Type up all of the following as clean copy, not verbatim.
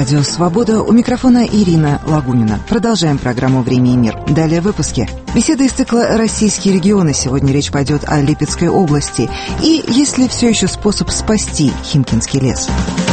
Радио «Свобода», у микрофона Ирина Лагунина. Продолжаем программу «Время и мир». Далее в выпуске. Беседа из цикла «Российские регионы». Сегодня речь пойдет о Липецкой области. И есть ли все еще способ спасти Химкинский лес?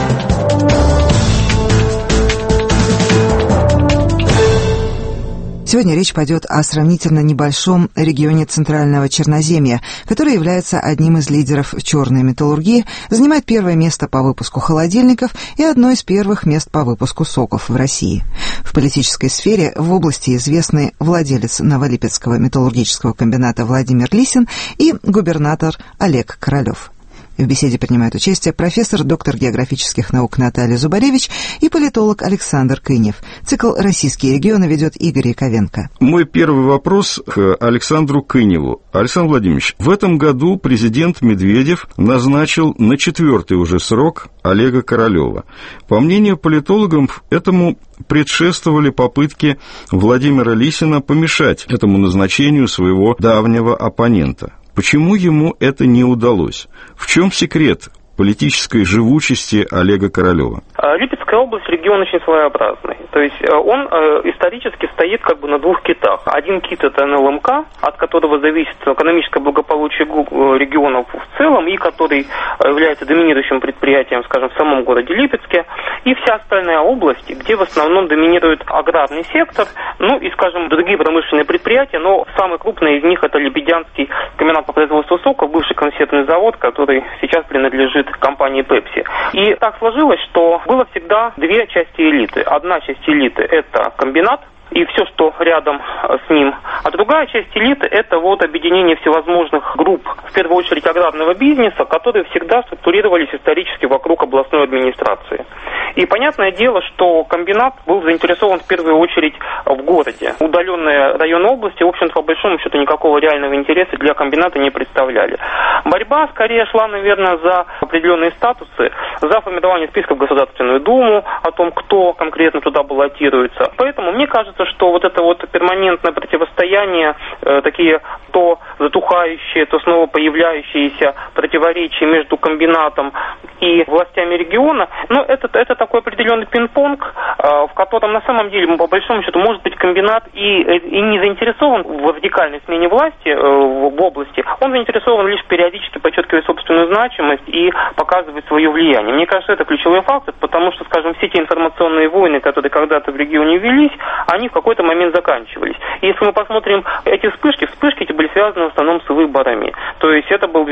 Сегодня речь пойдет о сравнительно небольшом регионе Центрального Черноземья, который является одним из лидеров черной металлургии, занимает первое место по выпуску холодильников и одно из первых мест по выпуску соков в России. В политической сфере в области известны владелец Новолипецкого металлургического комбината Владимир Лисин и губернатор Олег Королев. В беседе принимают участие профессор, доктор географических наук Наталья Зубаревич и политолог Александр Кынев. Цикл «Российские регионы» ведет Игорь Яковенко. Мой первый вопрос к Александру Кыневу. Александр Владимирович, в этом году президент Медведев назначил на 4-й уже срок Олега Королева. По мнению политологов, этому предшествовали попытки Владимира Лисина помешать этому назначению своего давнего оппонента. Почему ему это не удалось? В чем секрет политической живучести Олега Королева? Липецкая область — регион очень своеобразный. То есть он исторически стоит как бы на двух китах. Один кит — это НЛМК, от которого зависит экономическое благополучие регионов в целом, и который является доминирующим предприятием, скажем, в самом городе Липецке, и вся остальная область, где в основном доминирует аграрный сектор, ну и, скажем, другие промышленные предприятия, но самый крупный из них — это Лебедянский комбинат по производству соков, бывший консервный завод, который сейчас принадлежит компании Pepsi. И так сложилось, что было всегда две части элиты. Одна часть элиты — это комбинат и все, что рядом с ним. А другая часть элиты — это вот объединение всевозможных групп, в первую очередь аграрного бизнеса, которые всегда структурировались исторически вокруг областной администрации. И понятное дело, что комбинат был заинтересован в первую очередь в городе. Удаленные районы области, в общем-то, по большому счету, никакого реального интереса для комбината не представляли. Борьба скорее шла, наверное, за определенные статусы, за формирование списков в Государственную Думу, о том, кто конкретно туда баллотируется. Поэтому мне кажется, что вот это вот перманентное противостояние, такие то затухающие, то снова появляющиеся противоречия между комбинатом и властями региона, но это такой определенный пинг-понг, в котором на самом деле, по большому счету, может быть комбинат и не заинтересован в радикальной смене власти в области, он заинтересован лишь периодически подчеркивать собственную значимость и показывать свое влияние. Мне кажется, это ключевой фактор, потому что, скажем, все те информационные войны, которые когда-то в регионе велись, они в какой-то момент заканчивались. И если мы посмотрим эти вспышки эти были связаны в основном с выборами. То есть это был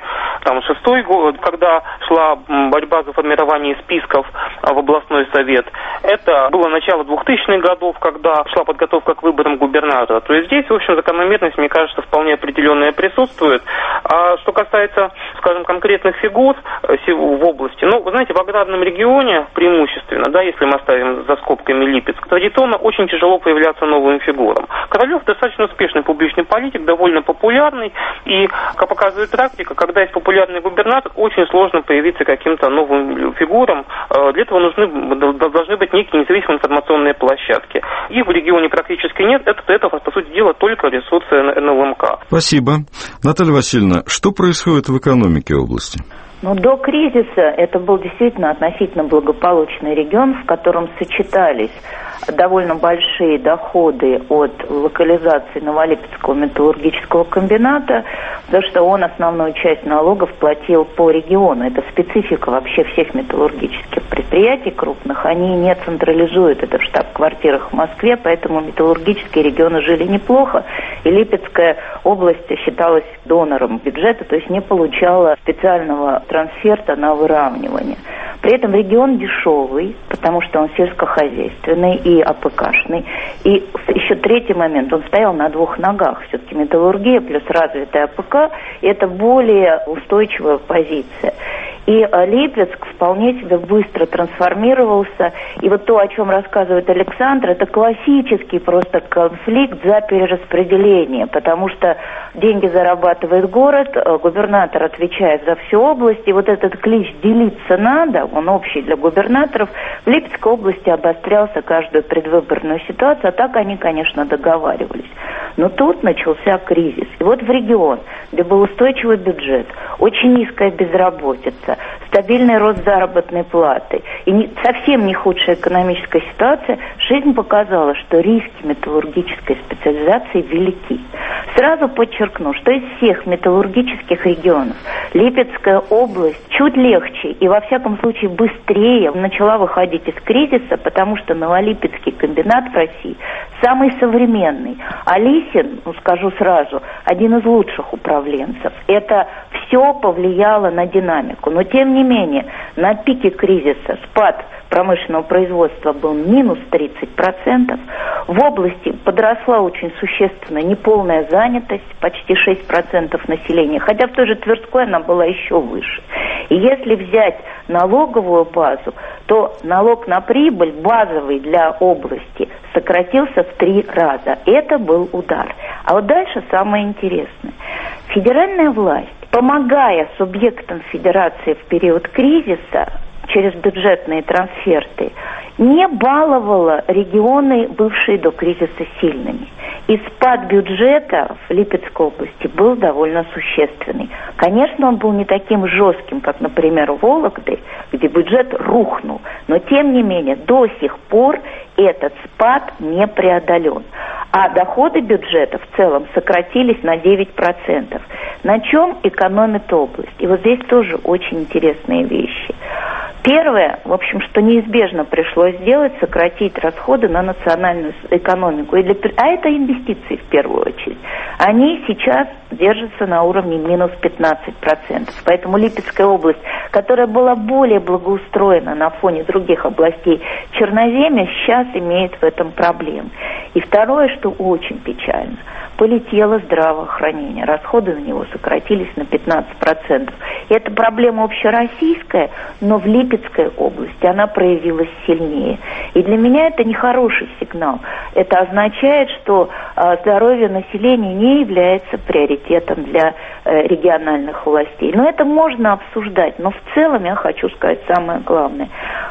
2006 год, когда шла борьба за формирование списков в областной совет. Это было начало 2000-х годов, когда шла подготовка к выборам губернатора. То есть здесь, в общем, закономерность, мне кажется, вполне определенная присутствует. А что касается, скажем, конкретных фигур в области, ну, вы знаете, в аграрном регионе преимущественно, да, если мы оставим за скобками Липецк, традиционно очень тяжело появляться новым фигурам. Королев достаточно успешный публичный политик, довольно популярный, и, как показывает практика, когда есть популярный губернатор, очень сложно появиться каким-то новым фигурам. Для этого должны быть некие независимые информационные площадки. Их в регионе практически нет. Это, по сути дела, только ресурсы НЛМК. Спасибо. Наталья Васильевна, что происходит в экономике области? До кризиса это был действительно относительно благополучный регион, в котором сочетались довольно большие доходы от локализации Новолипецкого металлургического комбината, потому что он основную часть налогов платил по региону. Это специфика вообще всех металлургических предприятий крупных. Они не централизуют это в штаб-квартирах в Москве, поэтому металлургические регионы жили неплохо, и Липецкая область считалась донором бюджета, то есть не получала специального трансферта на выравнивание. При этом регион дешевый, потому что он сельскохозяйственный и АПКшный. И еще третий момент, он стоял на двух ногах. Все-таки металлургия плюс развитая АПК – это более устойчивая позиция. И Липецк вполне себе быстро трансформировался. И вот то, о чем рассказывает Александр, это классический просто конфликт за перераспределение, потому что деньги зарабатывает город, губернатор отвечает за всю область, и вот этот клич «делиться надо», он общий для губернаторов, в Липецкой области обострялся каждую предвыборную ситуацию, а так они, конечно, договаривались. Но тут начался кризис. И вот в регион, где был устойчивый бюджет, очень низкая безработица, стабильный рост заработной платы и совсем не худшая экономическая ситуация, жизнь показала, что риски металлургической специализации велики. Сразу подчеркну, что из всех металлургических регионов Липецкая область чуть легче и, во всяком случае, быстрее начала выходить из кризиса, потому что Новолипецкий комбинат в России самый современный. А Лисин, скажу сразу, один из лучших управленцев. Это все повлияло на динамику. Но, тем не менее, на пике кризиса спад промышленного производства был минус 30%. В области подросла очень существенно неполная занятость, почти 6% населения, хотя в той же Тверской она была еще выше. И если взять налоговую базу, то налог на прибыль базовый для области сократился в 3 раза. Это был удар. А вот дальше самое интересное. Федеральная власть, помогая субъектам федерации в период кризиса через бюджетные трансферты, не баловала регионы, бывшие до кризиса, сильными. И спад бюджета в Липецкой области был довольно существенный. Конечно, он был не таким жестким, как, например, в Вологде, где бюджет рухнул. Но, тем не менее, до сих пор этот спад не преодолен. А доходы бюджета в целом сократились на 9%. На чем экономит область? И вот здесь тоже очень интересные вещи. Первое, в общем, что неизбежно пришлось сделать, сократить расходы на национальную экономику. А это инвестиции в первую очередь. Они сейчас держатся на уровне минус 15%. Поэтому Липецкая область, которая была более благоустроена на фоне других областей Черноземья, сейчас имеет в этом проблем. И второе, что очень печально, полетело здравоохранение. Расходы на него сократились на 15%. И это проблема общероссийская, но в Липецкой области она проявилась сильнее. И для меня это нехороший сигнал. Это означает, что здоровье населения не является приоритетом для региональных властей. Но это можно обсуждать. Но в целом я хочу сказать самое главное.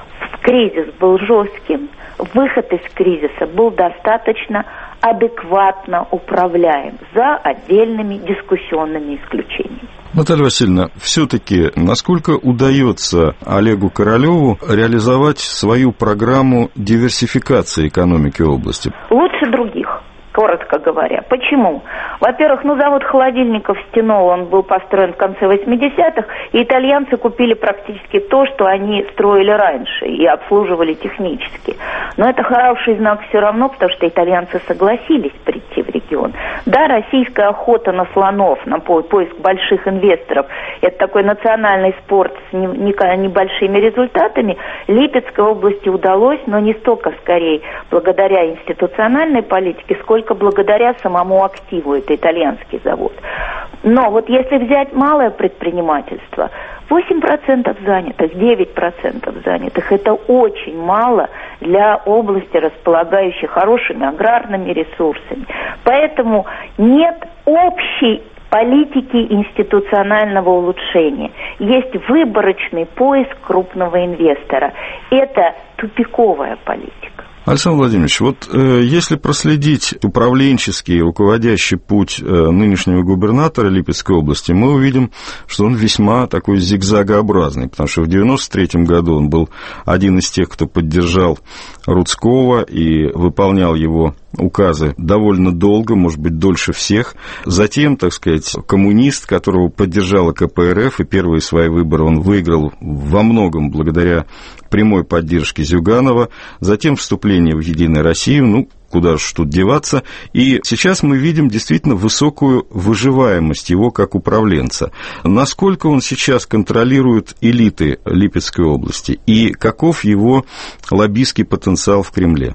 Кризис был жестким, выход из кризиса был достаточно адекватно управляем, за отдельными дискуссионными исключениями. Наталья Васильевна, все-таки насколько удается Олегу Королеву реализовать свою программу диверсификации экономики области? Лучше других. Коротко говоря. Почему? Во-первых, завод холодильников Стено, он был построен в конце 80-х, и итальянцы купили практически то, что они строили раньше и обслуживали технически. Но это хороший знак все равно, потому что итальянцы согласились прийти в регион. Да, российская охота на слонов, на поиск больших инвесторов, это такой национальный спорт с небольшими результатами. Липецкой области удалось, но не столько, скорее, благодаря институциональной политике, сколько благодаря самому активу, это итальянский завод. Но вот если взять малое предпринимательство, 8% занятых, 9% занятых, это очень мало для области, располагающей хорошими аграрными ресурсами. Поэтому нет общей политики институционального улучшения. Есть выборочный поиск крупного инвестора. Это тупиковая политика. Александр Владимирович, вот если проследить управленческий, руководящий путь нынешнего губернатора Липецкой области, мы увидим, что он весьма такой зигзагообразный, потому что в 1993 году он был один из тех, кто поддержал Рудского и выполнял его указы довольно долго, может быть, дольше всех. Затем, так сказать, коммунист, которого поддержала КПРФ, и первые свои выборы он выиграл во многом благодаря прямой поддержке Зюганова. Затем вступление в Единую Россию, куда же тут деваться. И сейчас мы видим действительно высокую выживаемость его как управленца. Насколько он сейчас контролирует элиты Липецкой области и каков его лоббистский потенциал в Кремле?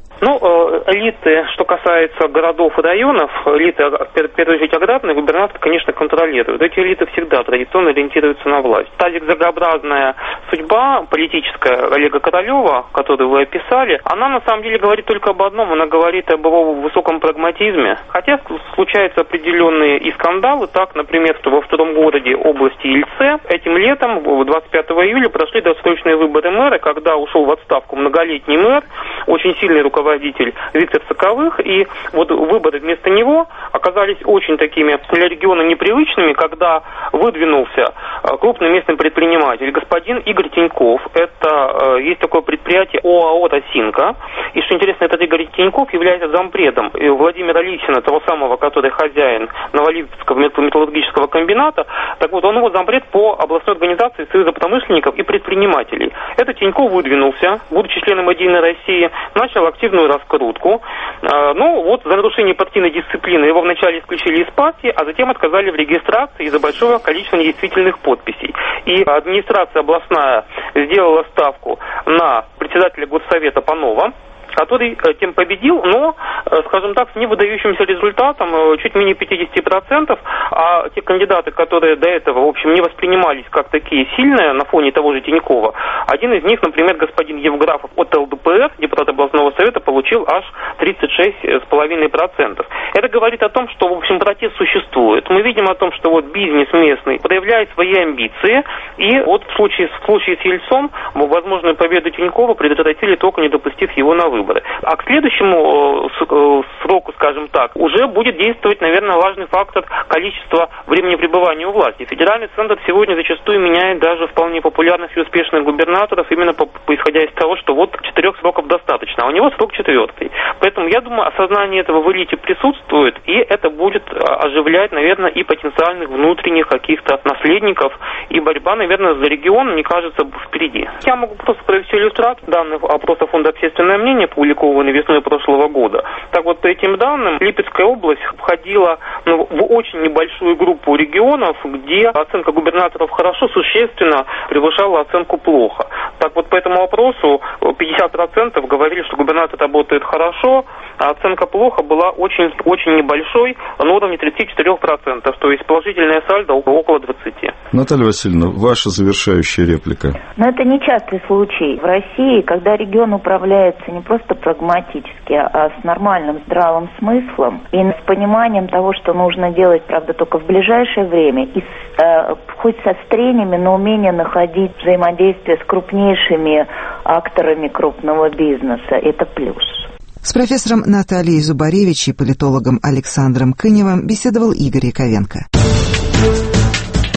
Элиты, что касается городов и районов, элиты, в первую очередь, аграрные, губернатор, конечно, контролирует. Эти элиты всегда традиционно ориентируются на власть. Та зигзагообразная судьба политическая Олега Королева, которую вы описали, она на самом деле говорит только об одном, она говорит об его высоком прагматизме. Хотя случаются определенные и скандалы, так, например, что во втором городе области Ильце этим летом, 25 июля, прошли досрочные выборы мэра, когда ушел в отставку многолетний мэр, очень сильный руководитель Виктор Соковых, и вот выборы вместо него оказались очень такими для региона непривычными, когда выдвинулся крупный местный предприниматель, господин Игорь Тиньков. Это есть такое предприятие ОАО «Тосинка». И что интересно, этот Игорь Тиньков является зампредом Владимира Лисина, того самого, который хозяин Новолипецкого металлургического комбината. Так вот, он его зампред по областной организации Союза промышленников и предпринимателей. Этот Тиньков выдвинулся, будучи членом «Единой России», начал активную раскрутку. Ну, вот за нарушение партийной дисциплины его вначале исключили из партии, а затем отказали в регистрации из-за большого количества недействительных подписей. И администрация областная сделала ставку на председателя Госсовета Панова, который тем победил, но, скажем так, с невыдающимся результатом, чуть менее 50%, а те кандидаты, которые до этого, в общем, не воспринимались как такие сильные на фоне того же Тинькова, один из них, например, господин Евграфов от ЛДПР, депутат областного совета, получил аж 36,5%. Это говорит о том, что, в общем, протест существует. Мы видим о том, что вот бизнес местный проявляет свои амбиции, и вот в случае с Ельцом возможную победу Тинькова предотвратили, только не допустив его на выборы. А к следующему сроку, скажем так, уже будет действовать, наверное, важный фактор количества времени пребывания у власти. Федеральный центр сегодня зачастую меняет даже вполне популярных и успешных губернаторов, именно исходя из того, что вот 4 сроков достаточно, а у него срок 4. Поэтому, я думаю, осознание этого в элите присутствует, и это будет оживлять, наверное, и потенциальных внутренних каких-то наследников, и борьба, наверное, за регион, мне кажется, впереди. Я могу просто провести иллюстрацию данных опроса Фонда «Общественное мнение», опубликованный весной прошлого года. Так вот, по этим данным, Липецкая область входила в очень небольшую группу регионов, где оценка губернаторов хорошо существенно превышала оценку плохо. Так вот, по этому вопросу 50% говорили, что губернатор работает хорошо, а оценка плохо была очень небольшой, на уровне 34%, то есть положительное сальдо около 20%. Наталья Васильевна, ваша завершающая реплика. Но это нечастый случай в России, когда регион управляется не просто прагматически, а с нормальным здравым смыслом и с пониманием того, что нужно делать, правда, только в ближайшее время, и хоть со стренями, но умение находить взаимодействие с крупнейшими акторами крупного бизнеса. Это плюс. С профессором Натальей Зубаревич и политологом Александром Кыневым беседовал Игорь Яковенко.